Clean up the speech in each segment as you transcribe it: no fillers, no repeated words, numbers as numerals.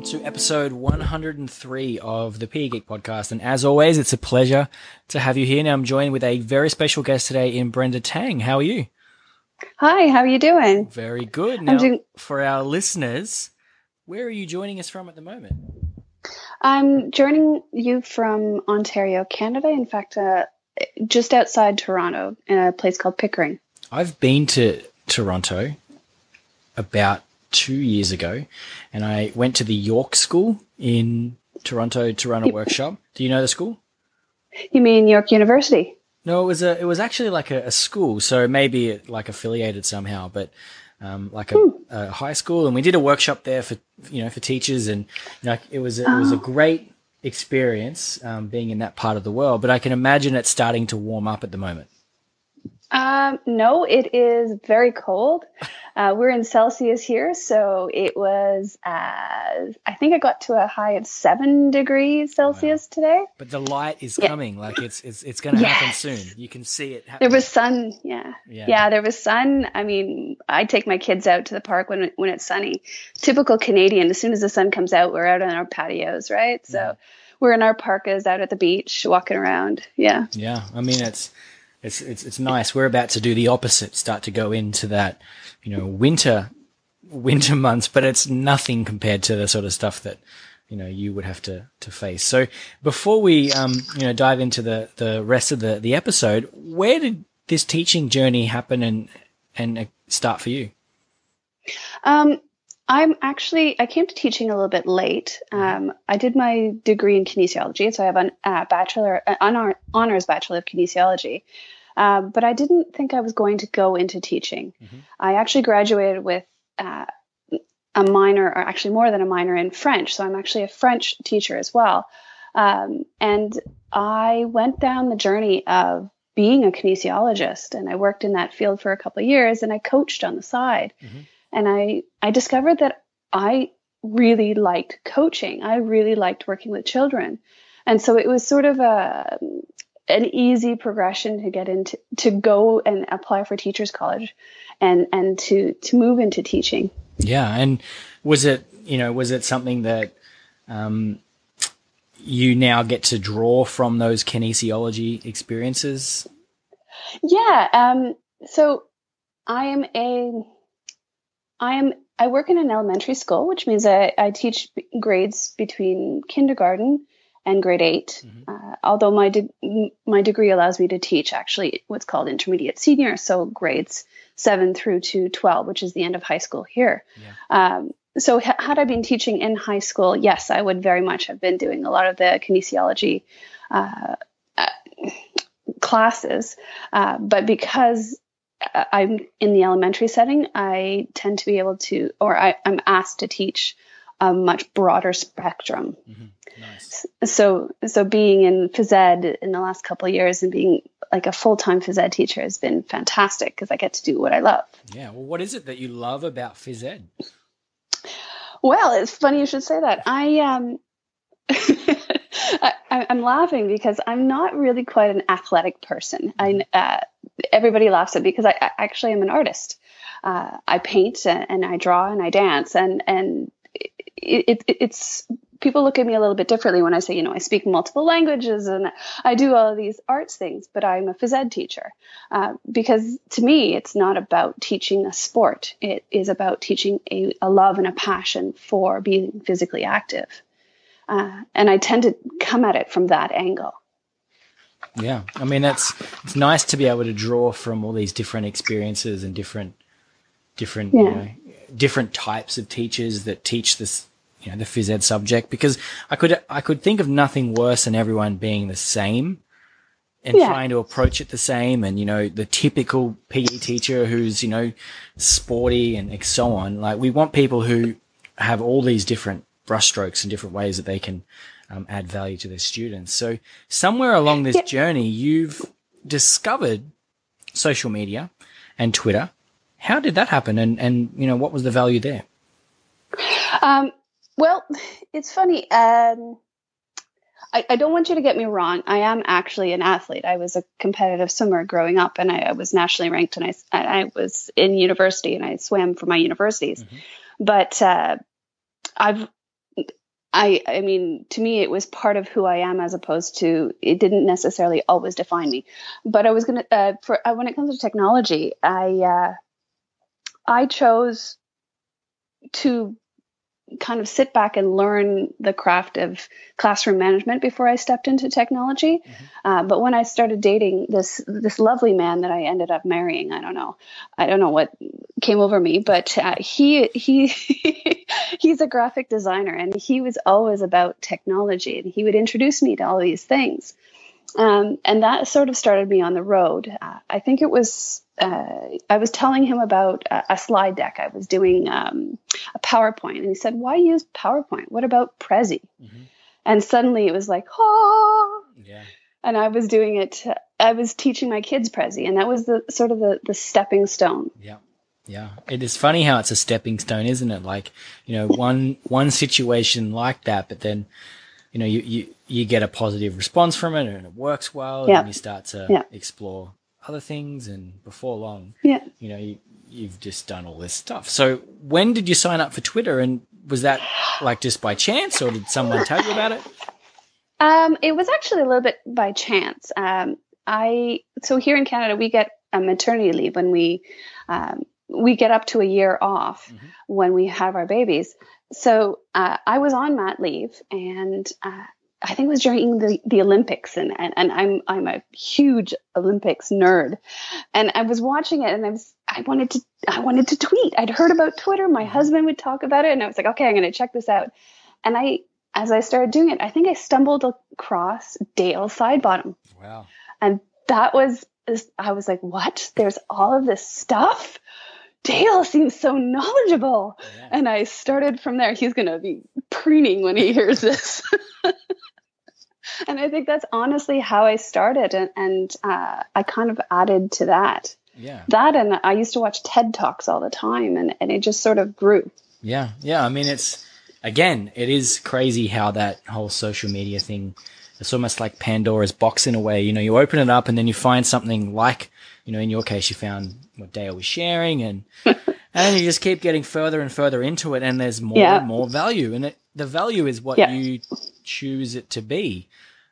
welcome to episode 103 of the PE Geek podcast. And as always, it's a pleasure to have you here. Now I'm joined with a very special guest today in Brenda Tang. How are you? Hi, how are you doing? Very good. Now, for our listeners, where are you joining us from at the moment? I'm joining you from Ontario, Canada. In fact, just outside Toronto in a place called Pickering. I've been to Toronto about 2 years ago, and I went to the York School in Toronto Workshop. Do you know the school? You mean York University? No, it was actually like a school, so maybe like affiliated somehow, but like a high school, and we did a workshop there for teachers, and it was a great experience being in that part of the world. But I can imagine it's starting to warm up at the moment. No, it is very cold. We're in Celsius here, so it was, I think I got to a high of 7 degrees Celsius today. But the light is coming, like it's going to happen soon. You can see it happening. There was sun, yeah, there was sun. I mean, I take my kids out to the park when it's sunny. Typical Canadian, as soon as the sun comes out, we're out on our patios, right? So we're in our parkas out at the beach, walking around. Yeah. Yeah, I mean, it's nice. We're about to do the opposite, start to go into that, winter months, but it's nothing compared to the sort of stuff that, you would have to face. So before we, dive into the rest of the episode, where did this teaching journey happen and start for you? I came to teaching a little bit late. I did my degree in kinesiology, so I have an honors bachelor of kinesiology. But I didn't think I was going to go into teaching. Mm-hmm. I actually graduated with a minor, or actually more than a minor, in French. So I'm actually a French teacher as well. And I went down the journey of being a kinesiologist, and I worked in that field for a couple of years, and I coached on the side. Mm-hmm. And I discovered that I really liked coaching. I really liked working with children. And so it was sort of an easy progression to get into, to go and apply for Teachers College and to move into teaching. Yeah. And was it something that you now get to draw from those kinesiology experiences? Yeah. So I work in an elementary school, which means I teach grades between kindergarten and grade 8. Mm-hmm. Although my degree allows me to teach actually what's called intermediate senior, so grades 7 through to 12, which is the end of high school here. Yeah. So had I been teaching in high school, yes, I would very much have been doing a lot of the kinesiology classes. But because I'm in the elementary setting, I tend to be able to, or I'm asked to teach a much broader spectrum. Mm-hmm. Nice. So being in phys ed in the last couple of years and being like a full-time phys ed teacher has been fantastic because I get to do what I love. Yeah. Well, what is it that you love about phys ed? Well, it's funny you should say that. I'm laughing because I'm not really quite an athletic person. Everybody laughs at me because I actually am an artist. I paint and I draw and I dance, and it's people look at me a little bit differently when I say, I speak multiple languages and I do all of these arts things, but I'm a phys ed teacher because to me, it's not about teaching a sport. It is about teaching a love and a passion for being physically active. And I tend to come at it from that angle. Yeah. I mean, it's nice to be able to draw from all these different experiences and different types of teachers that teach this, the phys ed subject, because I could think of nothing worse than everyone being the same and trying to approach it the same. And, the typical PE teacher who's, sporty and so on. Like, we want people who have all these different brushstrokes and different ways that they can add value to their students. So somewhere along this journey, you've discovered social media and Twitter. How did that happen? And what was the value there? Well, it's funny. I don't want you to get me wrong. I am actually an athlete. I was a competitive swimmer growing up, and I was nationally ranked, and I was in university, and I swam for my universities. Mm-hmm. But I mean, to me, it was part of who I am, as opposed to, it didn't necessarily always define me. But I was going to, when it comes to technology, I chose to kind of sit back and learn the craft of classroom management before I stepped into technology. But when I started dating this lovely man that I ended up marrying, I don't know what came over me, but he's a graphic designer, and he was always about technology, and he would introduce me to all these things. And that sort of started me on the road. I think it was, I was telling him about a slide deck. I was doing a PowerPoint, and he said, "Why use PowerPoint? What about Prezi?" And suddenly it was like, oh, yeah. And I was doing it. I was teaching my kids Prezi, and that was the sort of the stepping stone. Yeah. Yeah. It is funny how it's a stepping stone, isn't it? Like, one situation like that, but then, you get a positive response from it, and it works well, and you start to explore other things, and before long, you've just done all this stuff. So when did you sign up for Twitter, and was that like just by chance, or did someone tell you about it? It was actually a little bit by chance. So here in Canada, we get a maternity leave when we get up to a year off when we have our babies. So I was on mat leave, and I think it was during the Olympics, and I'm a huge Olympics nerd, and I was watching it, and I wanted to tweet. I'd heard about Twitter. My husband would talk about it, and I was like, okay, I'm going to check this out. And as I started doing it, I think I stumbled across Dale Sidebottom. Wow. And I was like, what? There's all of this stuff? Dale seems so knowledgeable. Yeah. And I started from there. He's going to be preening when he hears this. And I think that's honestly how I started. And I kind of added to that. Yeah. That, and I used to watch TED Talks all the time, and it just sort of grew. Yeah. Yeah. I mean, it is crazy how that whole social media thing, it's almost like Pandora's box in a way. You open it up, and then you find something like, in your case, you found what Dale was sharing, and and you just keep getting further and further into it, and there's more and more value. And the value is what you choose it to be.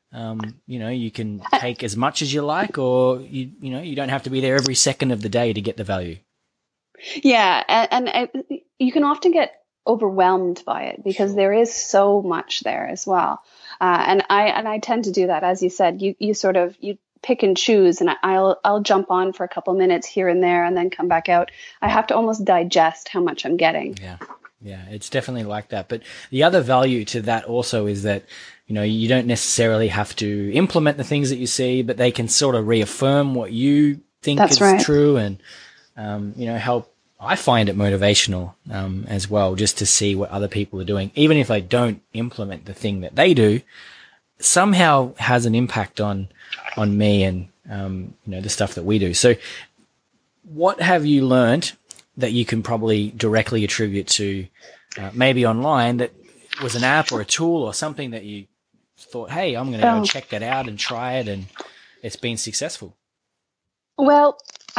You can take as much as you like, or you don't have to be there every second of the day to get the value. Yeah, and you can often get overwhelmed by it because there is so much there as well. And I tend to do that, as you said. You sort of pick and choose, and I'll jump on for a couple minutes here and there, and then come back out. I have to almost digest how much I'm getting. Yeah, it's definitely like that. But the other value to that also is that you don't necessarily have to implement the things that you see, but they can sort of reaffirm what you think is true, and help. I find it motivational as well, just to see what other people are doing, even if I don't implement the thing that they do. Somehow has an impact on me and the stuff that we do. So, what have you learned that you can probably directly attribute to maybe online that was an app or a tool or something that you thought, hey, I'm going to go check that out and try it, and it's been successful? Well,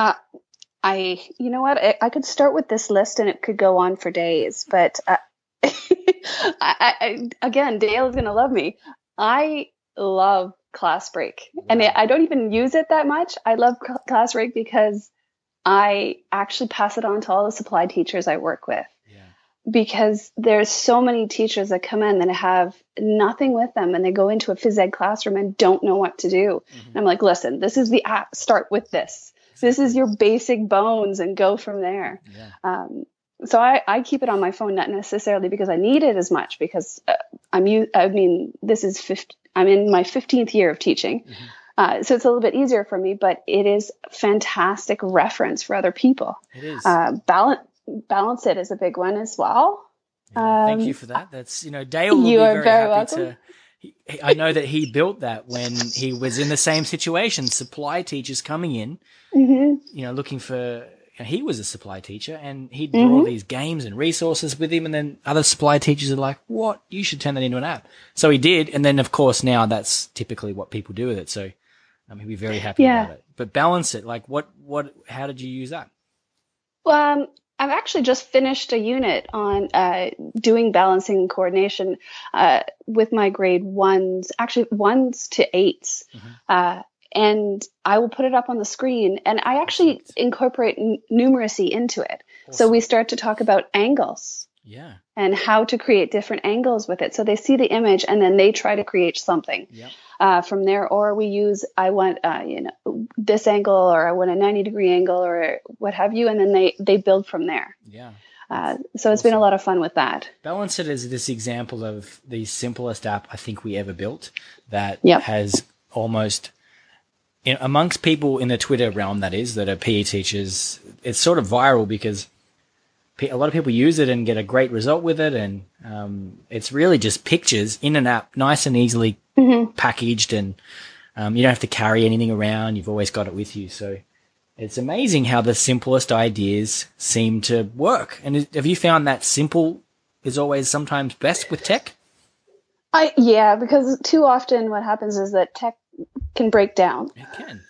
you know what? I could start with this list, and it could go on for days. But again, Dale is going to love me. I love ClassBreak, and I don't even use it that much. I love ClassBreak because I actually pass it on to all the supply teachers I work with. Because there's so many teachers that come in that have nothing with them, and they go into a phys ed classroom and don't know what to do. And I'm like, listen, this is the app. Start with this. This is your basic bones, and go from there. So I keep it on my phone, not necessarily because I need it as much, because I'm in my 15th year of teaching. So it's a little bit easier for me, but it is fantastic reference for other people. It is. Balance It is a big one as well. Thank you for that. That's, Dale will be very happy to. I know that he built that when he was in the same situation. Supply teachers coming in, looking for. He was a supply teacher, and he'd do all these games and resources with him, and then other supply teachers are like, "What? You should turn that into an app." So he did, and then of course now that's typically what people do with it. So he'd be very happy about it. But Balance It, like what? How did you use that? I've actually just finished a unit on doing balancing and coordination with my grade ones, actually ones to eights. And I will put it up on the screen, and I actually incorporate numeracy into it. Awesome. So we start to talk about angles. Yeah. And how to create different angles with it. So they see the image and then they try to create something from there. Or we use, I want, this angle, or I want a 90-degree angle, or what have you. And then they build from there. Yeah. So it's been a lot of fun with that. Balance It is this example of the simplest app I think we ever built that has almost, amongst people in the Twitter realm, that are PE teachers, it's sort of viral because a lot of people use it and get a great result with it. And it's really just pictures in an app, nice and easily packaged. And you don't have to carry anything around. You've always got it with you. So it's amazing how the simplest ideas seem to work. And have you found that simple is always sometimes best with tech? Yeah, because too often what happens is that tech can break down. It can.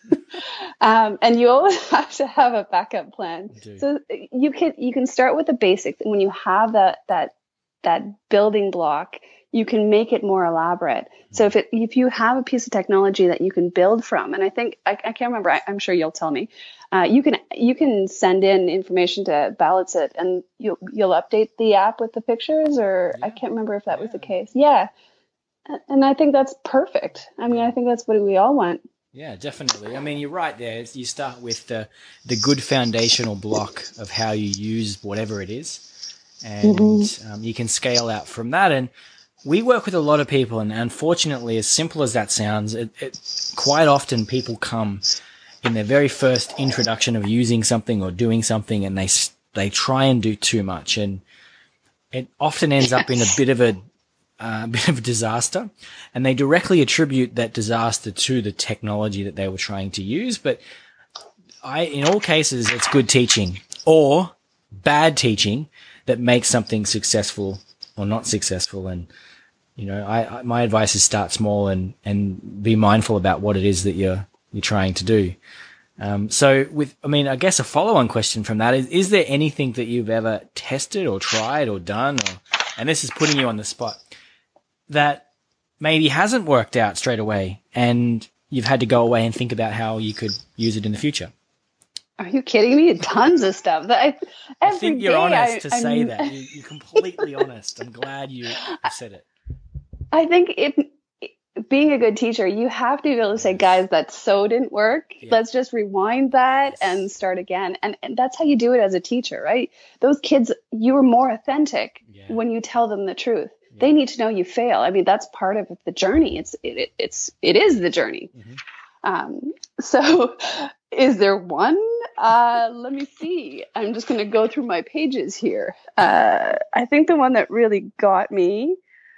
And you always have to have a backup plan. So you can start with the basics. And when you have that building block, you can make it more elaborate. So if you have a piece of technology that you can build from, and I think I can't remember, I'm sure you'll tell me, you can send in information to Balance It, and you'll update the app with the pictures, or I can't remember if that was the case. Yeah. And I think that's perfect. I mean, I think that's what we all want. Yeah, definitely. I mean, you're right there. You start with the good foundational block of how you use whatever it is, and you can scale out from that. And we work with a lot of people, and unfortunately, as simple as that sounds, it quite often people come in their very first introduction of using something or doing something, and they try and do too much, and it often ends up in a bit of a disaster, and they directly attribute that disaster to the technology that they were trying to use. But in all cases, it's good teaching or bad teaching that makes something successful or not successful. And, my advice is start small and be mindful about what it is that you're trying to do. I guess a follow-on question from that is there anything that you've ever tested or tried or done, and this is putting you on the spot, that maybe hasn't worked out straight away and you've had to go away and think about how you could use it in the future? Are you kidding me? Tons of stuff. I think you're honest to say that. You're completely honest. I'm glad you said it. I think being a good teacher, you have to be able to say, guys, that so didn't work. Yeah. Let's just rewind that and start again. And that's how you do it as a teacher, right? Those kids, you are more authentic when you tell them the truth. They need to know you fail. I mean, that's part of the journey. It is the journey. So is there one? Let me see. I'm just going to go through my pages here. I think the one that really got me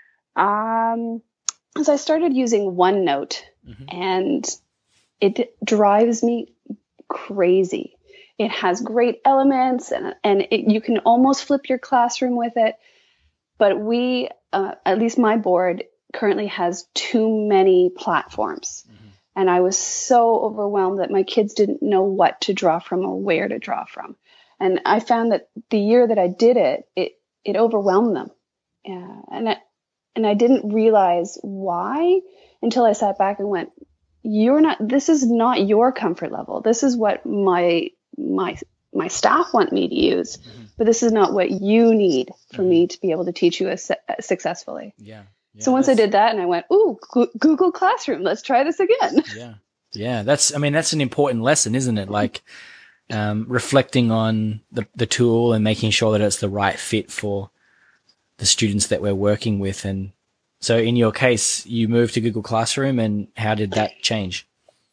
is I started using OneNote, and it drives me crazy. It has great elements, and you can almost flip your classroom with it. But we, at least my board, currently has too many platforms. And I was so overwhelmed that my kids didn't know what to draw from or where to draw from. And I found that the year that I did it overwhelmed them. And I didn't realize why until I sat back and went, this is not your comfort level. This is what my staff want me to use, but this is not what you need for me to be able to teach you successfully. So once I did that, and I went, ooh, Google Classroom, let's try this again. Yeah. That's an important lesson, isn't it? Like, reflecting on the tool and making sure that it's the right fit for the students that we're working with. And so in your case, you moved to Google Classroom, and how did that change?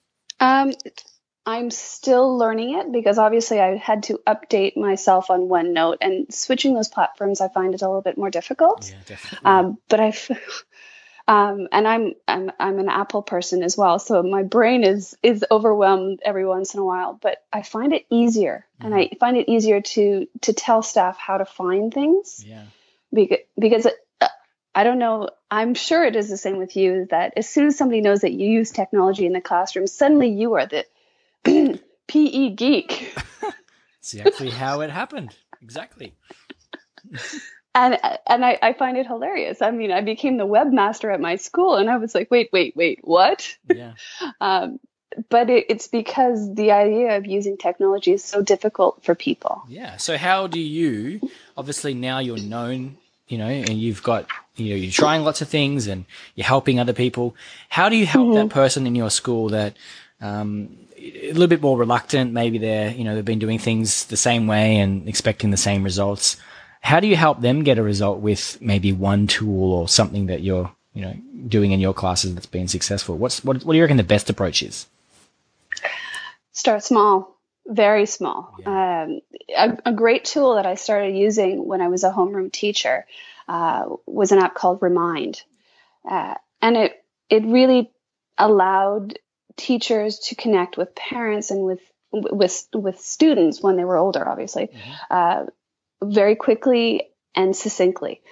I'm still learning it, because obviously I had to update myself on OneNote, and switching those platforms I find is a little bit more difficult. Yeah, definitely. But and I'm an Apple person as well, so my brain is overwhelmed every once in a while. But I find it easier, and I find it easier to tell staff how to find things. Yeah. Because I don't know, I'm sure it is the same with you, that as soon as somebody knows that you use technology in the classroom, suddenly you are the PE geek. That's actually how it happened. Exactly. And I find it hilarious. I mean, I became the webmaster at my school, and I was like, wait, what? Yeah. But it's because the idea of using technology is so difficult for people. Yeah. So how do you, obviously now you're known, and you've got, you're trying lots of things and you're helping other people. How do you help that person in your school that, a little bit more reluctant, maybe they've been doing things the same way and expecting the same results? How do you help them get a result with maybe one tool or something that you're, doing in your classes that's been successful? What do you reckon the best approach is? Start small, very small. Yeah. A great tool that I started using when I was a homeroom teacher was an app called Remind. And it really allowed teachers to connect with parents and with students when they were older, obviously, very quickly and succinctly.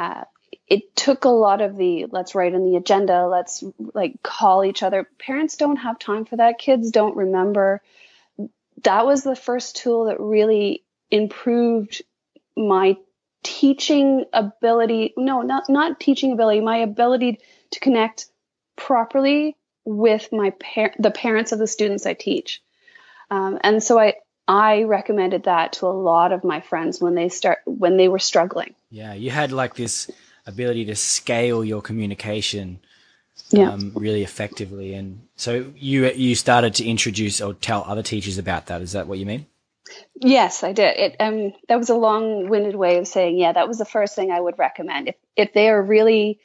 It took a lot of the let's write on the agenda, let's call each other. Parents don't have time for that. Kids don't remember. That was the first tool that really improved my teaching ability. No, not teaching ability, my ability to connect properly with the parents of the students I teach. And so I recommended that to a lot of my friends when they were struggling. Yeah, you had this ability to scale your communication really effectively. And so you started to introduce or tell other teachers about that. Is that what you mean? Yes, I did. That was a long-winded way of saying, that was the first thing I would recommend. If they are really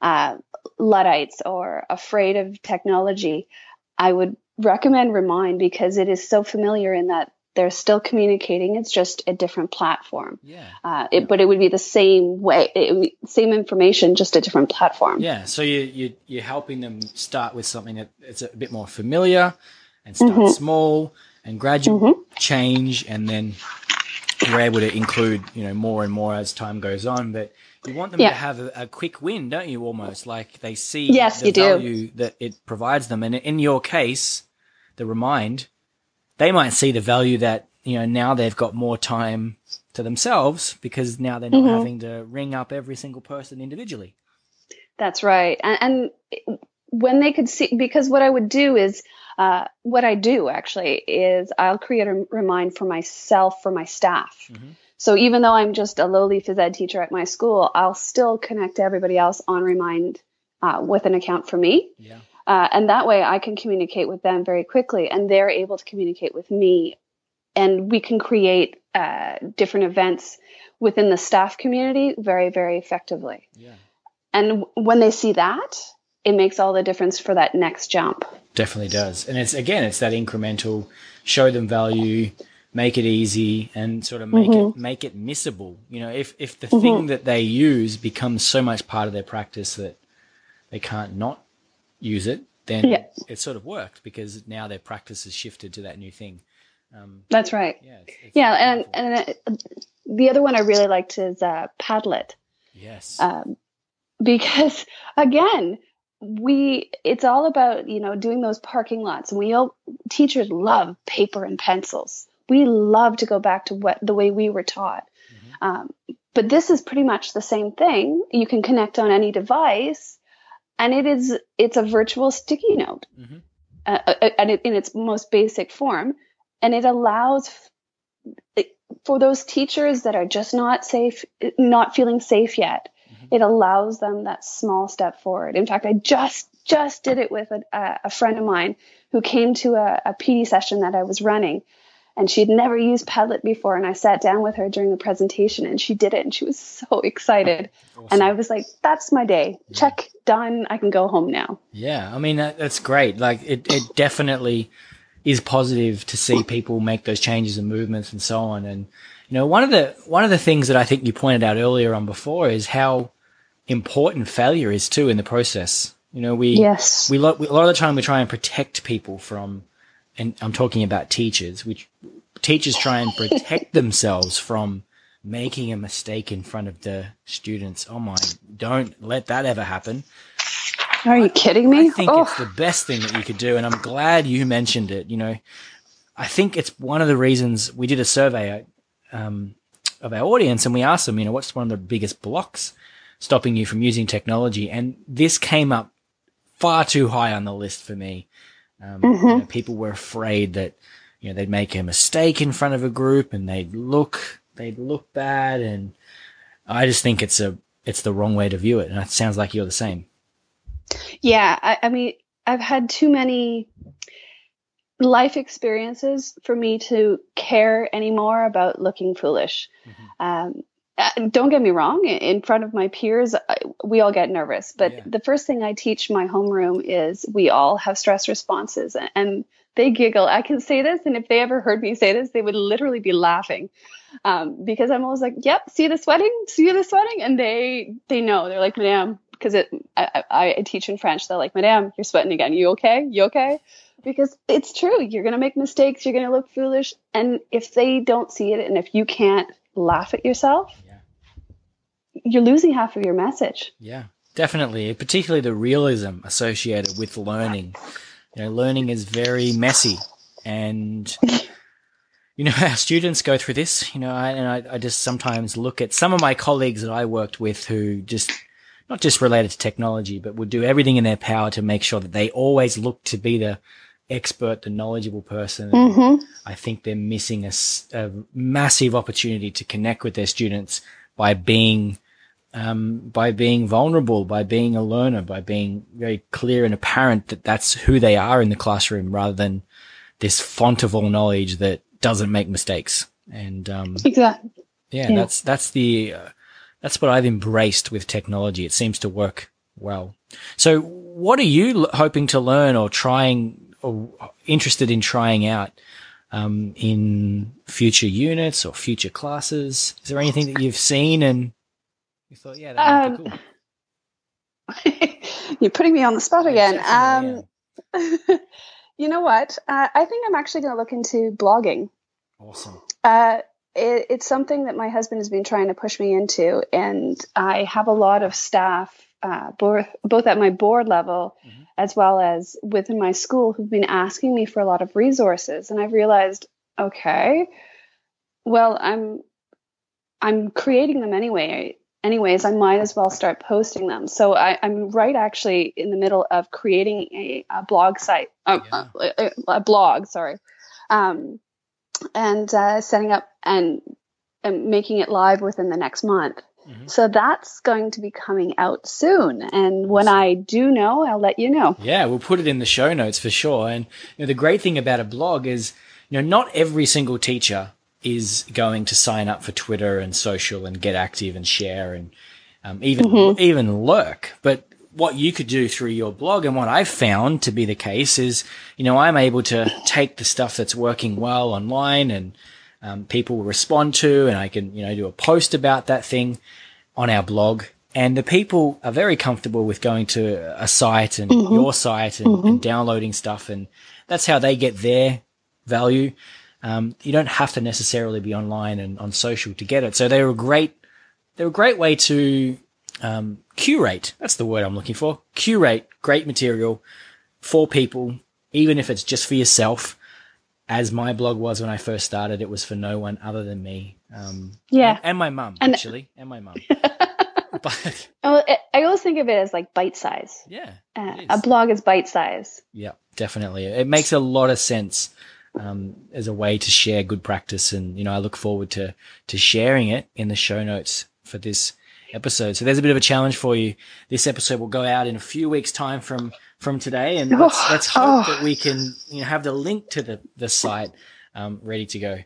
Luddites or afraid of technology, I would recommend Remind, because it is so familiar in that they're still communicating. It's just a different platform. Yeah. But it would be the same way, same information, just a different platform. Yeah. So you're helping them start with something that it's a bit more familiar, and start small and gradually change, and then you're able to include more and more as time goes on. But you want them to have a quick win, don't you? Almost like they see the value that it provides them. And in your case, the Remind, they might see the value that, now they've got more time to themselves, because now they're not having to ring up every single person individually. That's right. And when they could see, because what I would do is, what I do actually is I'll create a Remind for myself, for my staff. So even though I'm just a lowly phys ed teacher at my school, I'll still connect everybody else on Remind with an account for me. Yeah. And that way I can communicate with them very quickly, and they're able to communicate with me, and we can create different events within the staff community very, very effectively. Yeah. And when they see that, it makes all the difference for that next jump. Definitely does. And it's that incremental, show them value, make it easy, and sort of make it missable. If the thing that they use becomes so much part of their practice that they can't not use it, then it sort of worked, because now their practice has shifted to that new thing. That's right. Yeah. And the other one I really liked is Padlet. Yes. Because again, it's all about, doing those parking lots, and teachers love paper and pencils. We love to go back to the way we were taught. But this is pretty much the same thing. You can connect on any device, and it's a virtual sticky note, and in its most basic form. And it allows for those teachers that are just not feeling safe yet, it allows them that small step forward. In fact, I just did it with a friend of mine who came to a PD session that I was running, and she'd never used Padlet before. And I sat down with her during the presentation, and she did it, and she was so excited. Awesome. And I was like, that's my day. Yeah. Check, done. I can go home now. Yeah. I mean, that's great. It definitely is positive to see people make those changes and movements and so on. And, one of the things that I think you pointed out earlier on before is how important failure is too in the process. A lot of the time we try and protect people from, and I'm talking about teachers, which teachers try and protect themselves from making a mistake in front of the students. Oh my, don't let that ever happen. Are you kidding me? I think it's the best thing that you could do, and I'm glad you mentioned it. I think it's one of the reasons we did a survey of our audience and we asked them, what's one of the biggest blocks stopping you from using technology? And this came up far too high on the list for me. People were afraid that, they'd make a mistake in front of a group and they'd look bad. And I just think it's the wrong way to view it. And it sounds like you're the same. Yeah. I mean, I've had too many life experiences for me to care anymore about looking foolish. Don't get me wrong, in front of my peers, we all get nervous. But the first thing I teach my homeroom is we all have stress responses, and they giggle. I can say this, and if they ever heard me say this, they would literally be laughing because I'm always like, yep, see the sweating? And they know. They're like, Madame, because I teach in French. They're like, Madame, you're sweating again. You okay? Because it's true. You're going to make mistakes. You're going to look foolish. And if they don't see it, and if you can't laugh at yourself, you're losing half of your message. Yeah, definitely. Particularly the realism associated with learning. Learning is very messy, and our students go through this. I just sometimes look at some of my colleagues that I worked with who just not just related to technology, but would do everything in their power to make sure that they always look to be the expert, the knowledgeable person. I think they're missing a massive opportunity to connect with their students by being vulnerable, by being a learner, by being very clear and apparent that that's who they are in the classroom, rather than this font of all knowledge that doesn't make mistakes. And exactly. That's what I've embraced with technology. It seems to work well. So what are you hoping to learn or trying or interested in trying out in future units or future classes? Is there anything that you've seen and you thought, yeah, that would be cool? You're putting me on the spot again. You know what? I think I'm actually going to look into blogging. Awesome. It's something that my husband has been trying to push me into, and I have a lot of staff, both at my board level as well as within my school, who've been asking me for a lot of resources. And I've realized, okay, well, I'm creating them anyways, I might as well start posting them. So I'm right actually in the middle of creating a blog site, a blog, sorry. And setting up and making it live within the next month. So that's going to be coming out soon. And when I do know, I'll let you know. Yeah, we'll put it in the show notes for sure. And the great thing about a blog is, not every single teacher is going to sign up for Twitter and social and get active and share and even lurk. But what you could do through your blog, and what I've found to be the case, is, I'm able to take the stuff that's working well online and people will respond to, and I can, do a post about that thing on our blog. And the people are very comfortable with going to a site and your site and downloading stuff. And that's how they get their value. You don't have to necessarily be online and on social to get it. So they're a great way to curate. That's the word I'm looking for. Curate great material for people, even if it's just for yourself. As my blog was when I first started, it was for no one other than me. And my mum, actually, and my mum. But I always think of it as like bite size. Yeah, a blog is bite size. Yeah, definitely. It makes a lot of sense as a way to share good practice, and I look forward to sharing it in the show notes for this episode. So there's a bit of a challenge for you. This episode will go out in a few weeks' time from today, and let's hope that we can have the link to the site ready to go.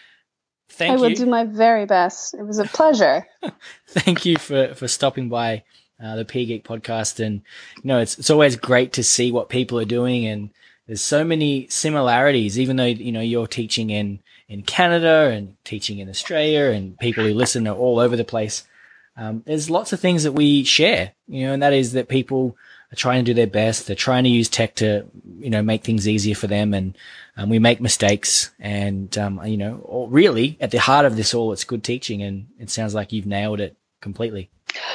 I will do my very best. It was a pleasure. Thank you for stopping by the Peer Geek podcast. And it's always great to see what people are doing, and there's so many similarities, even though you're teaching in Canada and teaching in Australia, and people who listen are all over the place. There's lots of things that we share, and that is that people are trying to do their best. They're trying to use tech to, make things easier for them. And we make mistakes, and, really at the heart of this all, it's good teaching. And it sounds like you've nailed it completely.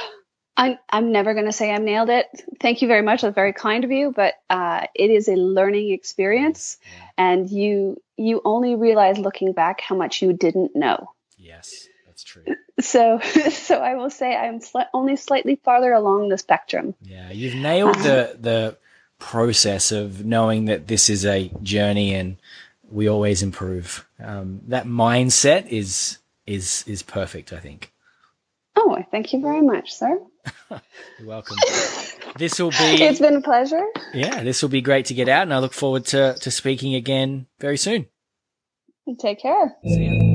I'm never going to say I've nailed it. Thank you very much. That's very kind of you, but it is a learning experience, and you only realize looking back how much you didn't know. Yes, that's true. So I will say I'm only slightly farther along the spectrum. Yeah, you've nailed the process of knowing that this is a journey and we always improve. That mindset is perfect, I think. Oh, thank you very much, sir. You're welcome. This will be. It's been a pleasure. Yeah, this will be great to get out, and I look forward to speaking again very soon. Take care. See ya.